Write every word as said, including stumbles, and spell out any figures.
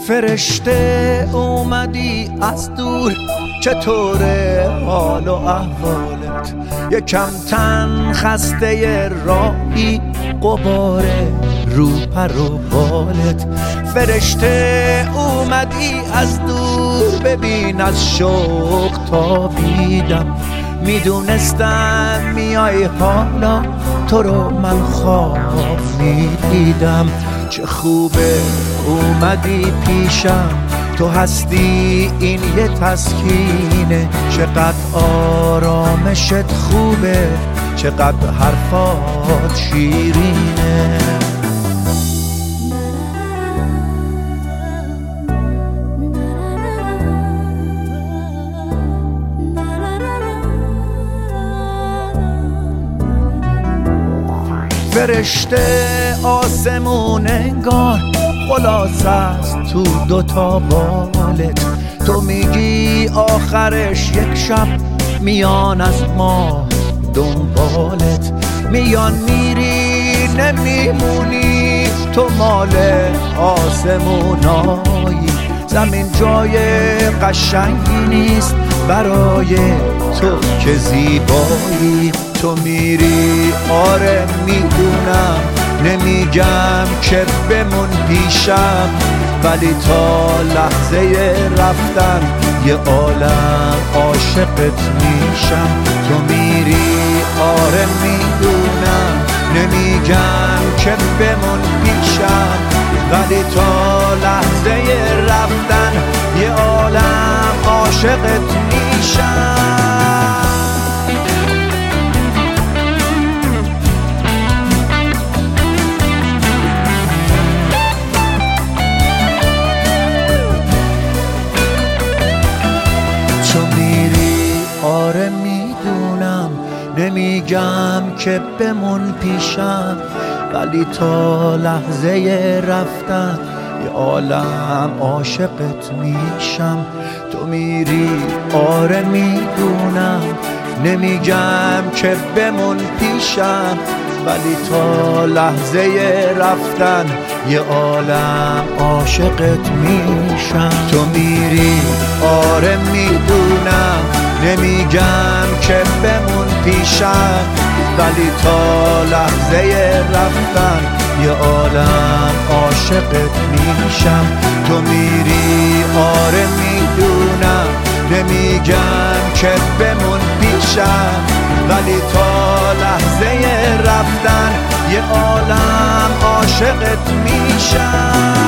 فرشته اومدی از دور، چطوره حال و احوالت؟ یکم تن خسته راهی، غباره رو پر و بالت. فرشته اومدی از دور، ببین از شوق تابیدم. میدونستم میای حالا، تو رو من خواب میدیدم. چه خوبه اومدی پیشم، تو هستی این یه تسکینه. چقدر آرامشت خوبه، چقدر حرفات شیرینه. فرشته آسمون انگار خلاص است تو دوتا بالت. تو میگی آخرش یک شب میان از ما دنبالت. میان میری نمیمونی، تو مال آسمونایی. زمین جای قشنگی نیست برای تو که زیبایی. تو میری آره میدونم، نمیگم که بمون پیشم، ولی تا لحظه رفتن یه عالم عاشقت میشم. تو میری آره میدونم، نمیگم که بمون پیشم، ولی تا لحظه رفتن یه عالم عاشقت میشم. آره میدونم، نمیگم که بمون پیشم، ولی تا لحظه رفتن یه عالم عاشقت میشم. تو میری آره میدونم، نمیگم که بمون پیشم، ولی تا لحظه رفتن یه عالم عاشقت میشم. تو میری آره میدونم، نمیگم که بمون پیشم، ولی تا لحظه رفتن یه عالم عاشقت میشم. تو میری آره میدونم، نمیگم که بمون پیشم، ولی تا لحظه رفتن یه عالم عاشقت میشم.